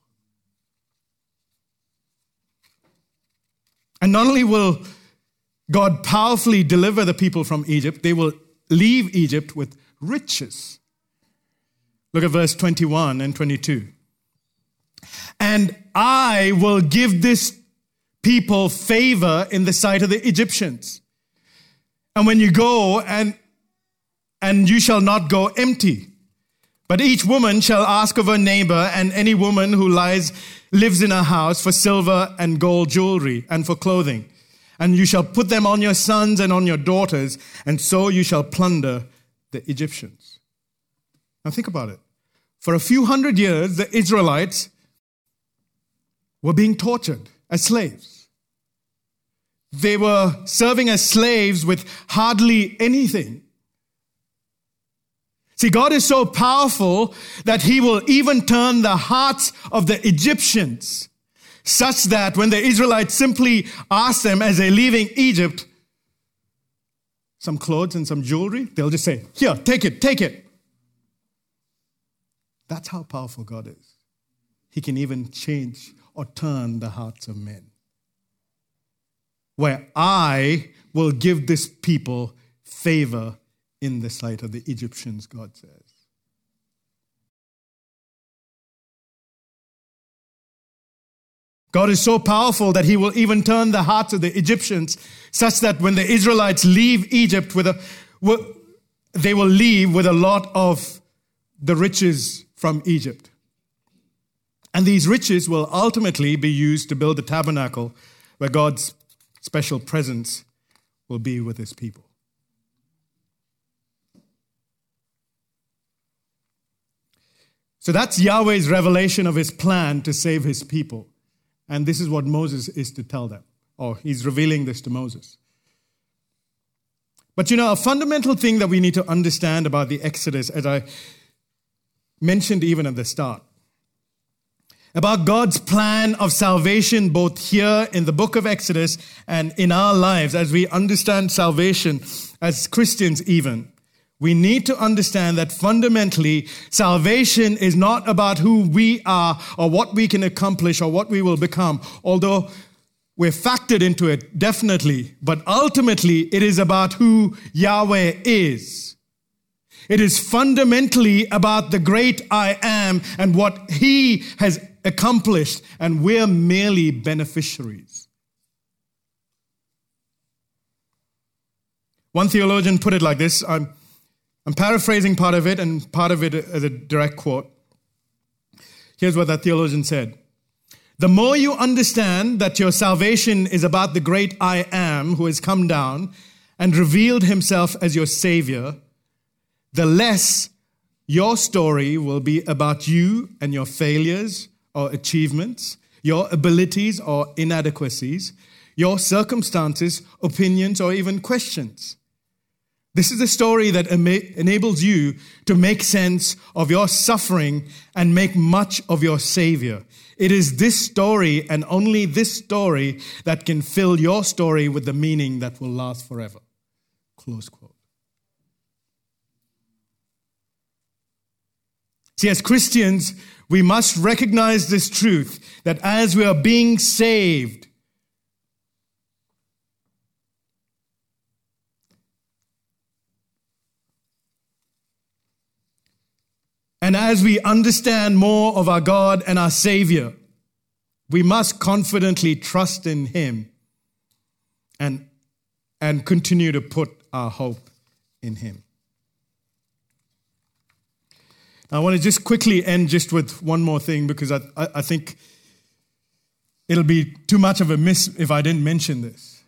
And not only will God powerfully deliver the people from Egypt, they will leave Egypt with riches. Look at verse 21 and 22. And I will give this people favor in the sight of the Egyptians. And when you go, and you shall not go empty, but each woman shall ask of her neighbor and any woman who lives in her house for silver and gold jewelry and for clothing. And you shall put them on your sons and on your daughters, and so you shall plunder the Egyptians. Now think about it. For a few hundred years, the Israelites were being tortured as slaves. They were serving as slaves with hardly anything. See, God is so powerful that he will even turn the hearts of the Egyptians such that when the Israelites simply ask them as they're leaving Egypt, some clothes and some jewelry, they'll just say, here, take it, take it. That's how powerful God is. He can even change or turn the hearts of men. Where I will give this people favor in the sight of the Egyptians, God says. God is so powerful that he will even turn the hearts of the Egyptians such that when the Israelites leave Egypt, they will leave with a lot of the riches from Egypt. And these riches will ultimately be used to build the tabernacle where God's special presence will be with his people. So that's Yahweh's revelation of his plan to save his people. And this is what Moses is to tell them. Or he's revealing this to Moses. But a fundamental thing that we need to understand about the Exodus, as I mentioned even at the start, about God's plan of salvation both here in the book of Exodus and in our lives as we understand salvation as Christians even, we need to understand that fundamentally salvation is not about who we are or what we can accomplish or what we will become, although we're factored into it, definitely. But ultimately, it is about who Yahweh is. It is fundamentally about the great I am and what he has accomplished, and we're merely beneficiaries. One theologian put it like this. I'm paraphrasing part of it and part of it as a direct quote. Here's what that theologian said. The more you understand that your salvation is about the great I Am who has come down and revealed himself as your Savior, the less your story will be about you and your failures or achievements, your abilities or inadequacies, your circumstances, opinions, or even questions. This is a story that enables you to make sense of your suffering and make much of your Savior. It is this story and only this story that can fill your story with the meaning that will last forever. Close quote. See, as Christians, we must recognize this truth that as we are being saved, and as we understand more of our God and our Savior, we must confidently trust in Him and continue to put our hope in Him. Now, I want to just quickly end just with one more thing because I think it'll be too much of a miss if I didn't mention this.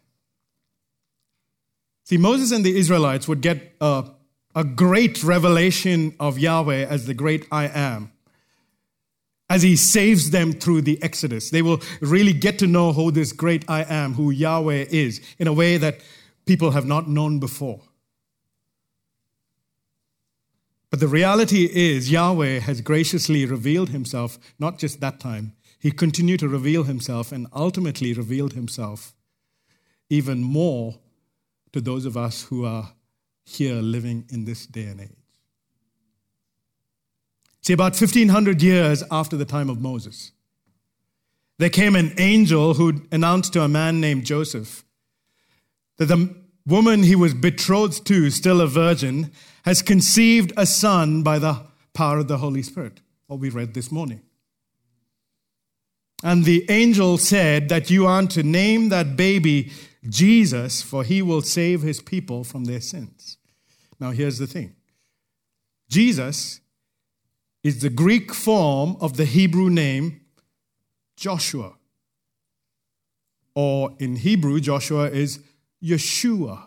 See, Moses and the Israelites would get a great revelation of Yahweh as the great I Am, as He saves them through the Exodus. They will really get to know who this great I Am, who Yahweh is, in a way that people have not known before. But the reality is Yahweh has graciously revealed Himself, not just that time. He continued to reveal Himself and ultimately revealed Himself even more to those of us who are here living in this day and age. See, about 1,500 years after the time of Moses, there came an angel who announced to a man named Joseph that the woman he was betrothed to, still a virgin, has conceived a son by the power of the Holy Spirit, what we read this morning. And the angel said that you are to name that baby Jesus, for He will save His people from their sins. Now here's the thing. Jesus is the Greek form of the Hebrew name Joshua. Or in Hebrew, Joshua is Yeshua.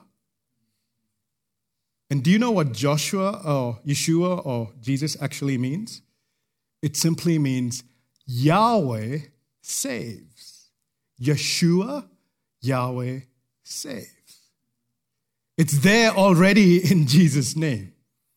And do you know what Joshua or Yeshua or Jesus actually means? It simply means Yahweh saves. Yeshua, Yahweh saves. It's there already in Jesus' name.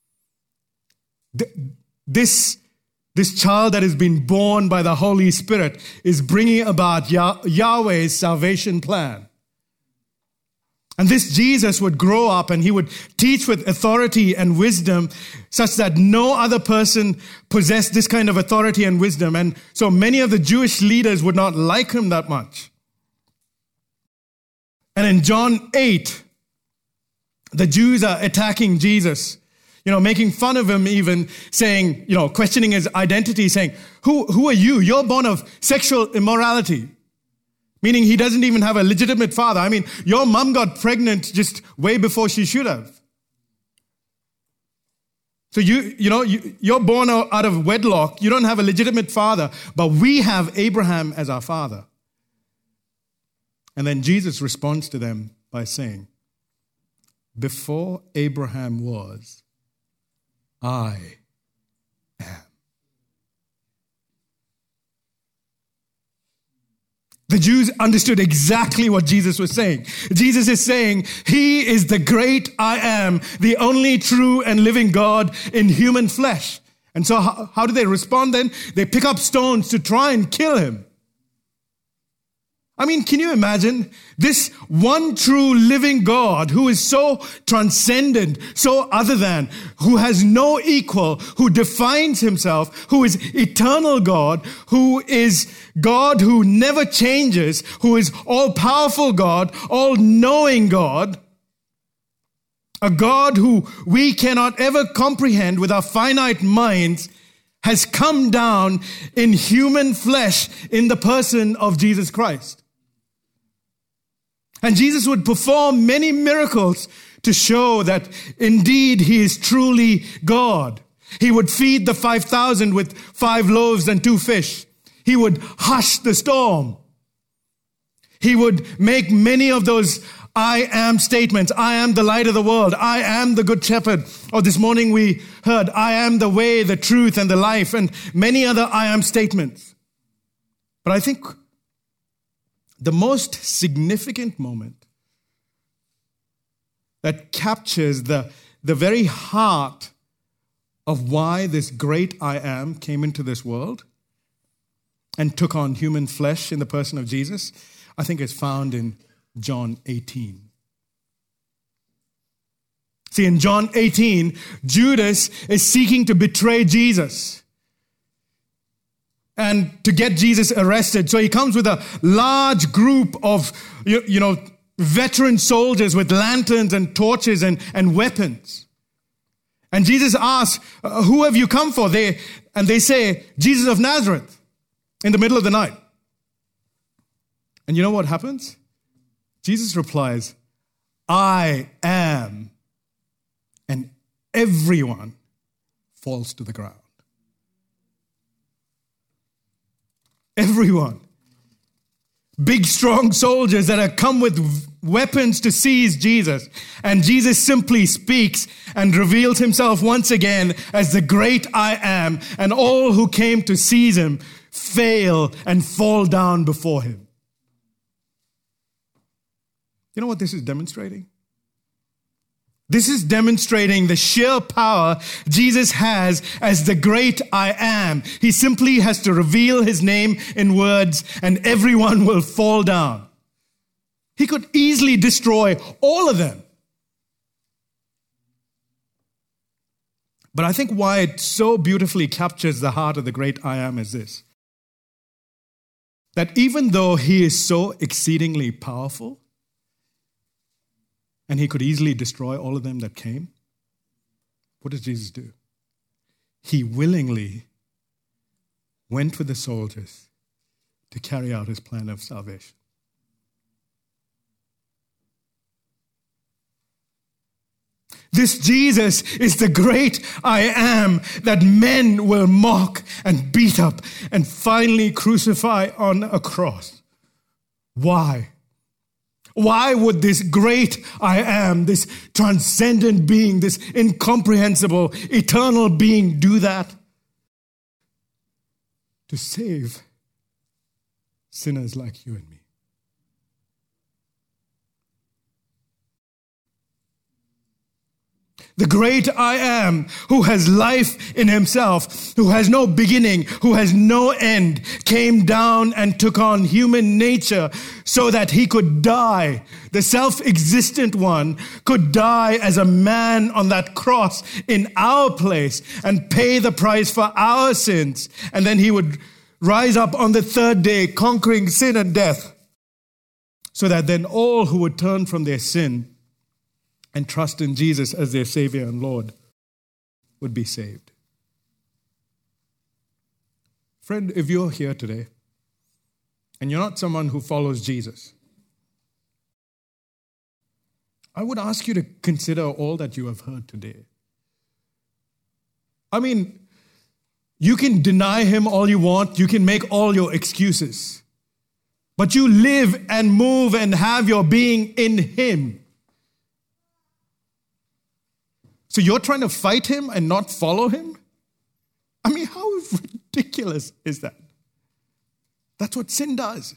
This child that has been born by the Holy Spirit is bringing about Yahweh's salvation plan. And this Jesus would grow up and He would teach with authority and wisdom such that no other person possessed this kind of authority and wisdom. And so many of the Jewish leaders would not like Him that much. And in John 8, the Jews are attacking Jesus, making fun of Him even, saying, questioning His identity, saying, who are you? You're born of sexual immorality. Meaning He doesn't even have a legitimate father. I mean, your mom got pregnant just way before she should have. So you're born out of wedlock. You don't have a legitimate father, but we have Abraham as our father. And then Jesus responds to them by saying, before Abraham was, I am. The Jews understood exactly what Jesus was saying. Jesus is saying, He is the great I Am, the only true and living God in human flesh. And so how do they respond then? They pick up stones to try and kill Him. I mean, can you imagine this one true living God who is so transcendent, so other than, who has no equal, who defines Himself, who is eternal God, who is God who never changes, who is all-powerful God, all-knowing God, a God who we cannot ever comprehend with our finite minds, has come down in human flesh in the person of Jesus Christ. And Jesus would perform many miracles to show that indeed he is truly God. He would feed the 5,000 with 5 loaves and 2 fish. He would hush the storm. He would make many of those I am statements. I am the light of the world. I am the good shepherd. Or this morning we heard, I am the way, the truth, and the life, and many other I am statements. But I think the most significant moment that captures the very heart of why this great I am came into this world and took on human flesh in the person of Jesus, I think is found in John 18. See, in John 18, Judas is seeking to betray Jesus and to get Jesus arrested. So he comes with a large group of, veteran soldiers with lanterns and torches and weapons. And Jesus asks, who have you come for? They say, Jesus of Nazareth, in the middle of the night. And you know what happens? Jesus replies, I am. And everyone falls to the ground. Everyone. Big, strong soldiers that have come with weapons to seize Jesus. And Jesus simply speaks and reveals himself once again as the great I am. And all who came to seize him fail and fall down before him. You know what this is demonstrating? This is demonstrating the sheer power Jesus has as the great I am. He simply has to reveal his name in words and everyone will fall down. He could easily destroy all of them. But I think why it so beautifully captures the heart of the great I am is this. That even though he is so exceedingly powerful, and he could easily destroy all of them that came, what does Jesus do? He willingly went with the soldiers to carry out his plan of salvation. This Jesus is the great I am that men will mock and beat up and finally crucify on a cross. Why? Why would this great I am, this transcendent being, this incomprehensible, eternal being do that? To save sinners like you and me. The great I am, who has life in himself, who has no beginning, who has no end, came down and took on human nature so that he could die. The self-existent one could die as a man on that cross in our place and pay the price for our sins. And then he would rise up on the third day, conquering sin and death, so that then all who would turn from their sin and trust in Jesus as their Savior and Lord would be saved. Friend, if you're here today and you're not someone who follows Jesus, I would ask you to consider all that you have heard today. I mean, you can deny him all you want, you can make all your excuses, but you live and move and have your being in him. So you're trying to fight him and not follow him? I mean, how ridiculous is that? That's what sin does.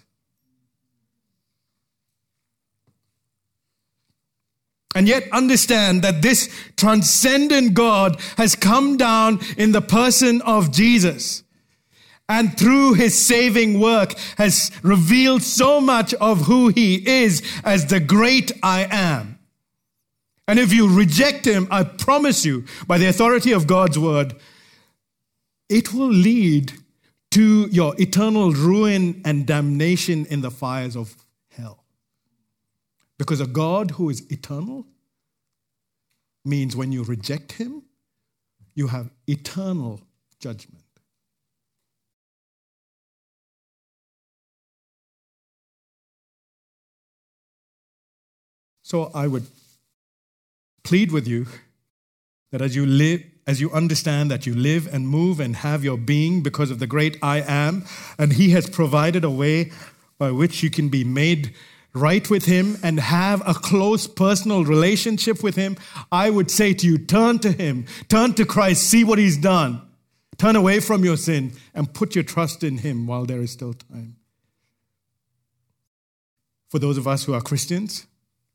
And yet understand that this transcendent God has come down in the person of Jesus. And through his saving work has revealed so much of who he is as the great I am. And if you reject him, I promise you, by the authority of God's word, it will lead to your eternal ruin and damnation in the fires of hell. Because a God who is eternal means when you reject him, you have eternal judgment. So I would plead with you that as you understand that you live and move and have your being because of the great I am, and he has provided a way by which you can be made right with him and have a close personal relationship with him, I would say to you, turn to him, turn to Christ, see what he's done. Turn away from your sin and put your trust in him while there is still time. For those of us who are Christians,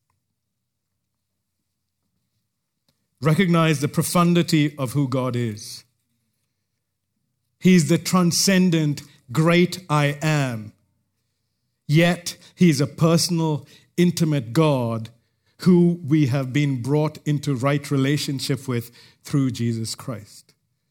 recognize the profundity of who God is. He's the transcendent great I am. Yet, he's a personal, intimate God who we have been brought into right relationship with through Jesus Christ.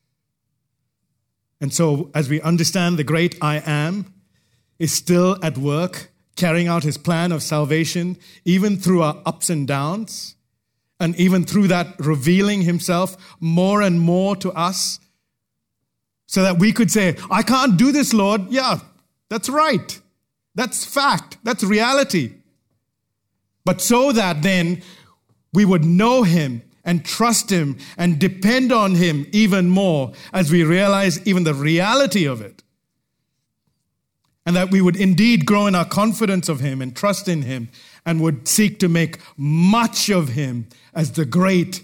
And so, as we understand the great I am is still at work, carrying out his plan of salvation, even through our ups and downs, and even through that revealing himself more and more to us, so that we could say, I can't do this, Lord. Yeah, that's right. That's fact. That's reality. But so that then we would know him and trust him and depend on him even more as we realize even the reality of it. And that we would indeed grow in our confidence of him and trust in him and would seek to make much of him as the great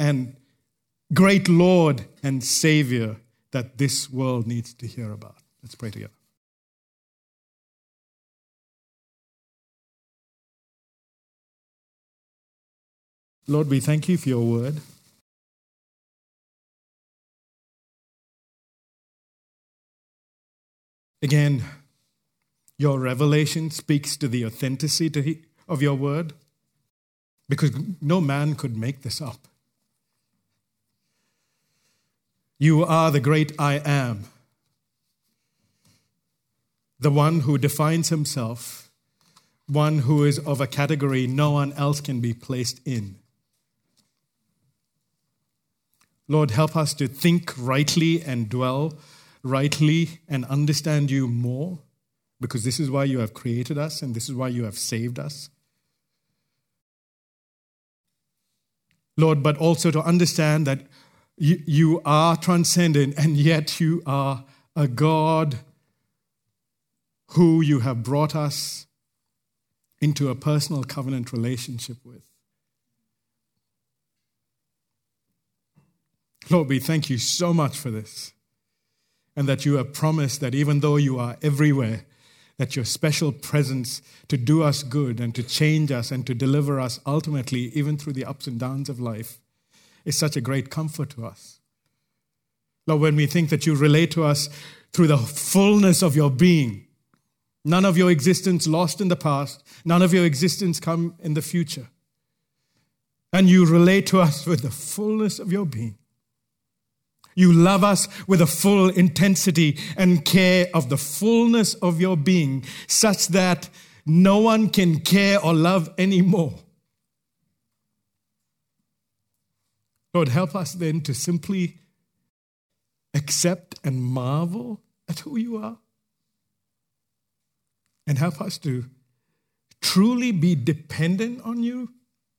Lord and Savior that this world needs to hear about. Let's pray together. Lord, we thank you for your word. Again, your revelation speaks to the authenticity of your word, because no man could make this up. You are the great I am, the one who defines himself, one who is of a category no one else can be placed in. Lord, help us to think rightly and dwell rightly and understand you more, because this is why you have created us and this is why you have saved us. Lord, but also to understand that you are transcendent and yet you are a God who you have brought us into a personal covenant relationship with. Lord, we thank you so much for this, and that you have promised that even though you are everywhere, that your special presence to do us good and to change us and to deliver us ultimately, even through the ups and downs of life, is such a great comfort to us. Lord, when we think that you relate to us through the fullness of your being, none of your existence lost in the past, none of your existence come in the future, and you relate to us with the fullness of your being. You love us with a full intensity and care of the fullness of your being, such that no one can care or love anymore. Lord, help us then to simply accept and marvel at who you are. And help us to truly be dependent on you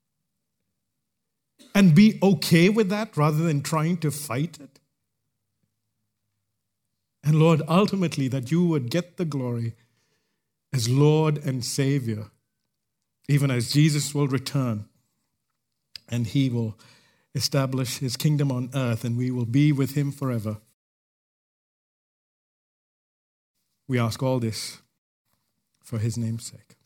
and be okay with that rather than trying to fight it. And Lord, ultimately that you would get the glory as Lord and Savior, even as Jesus will return and he will establish his kingdom on earth and we will be with him forever. We ask all this for his name's sake.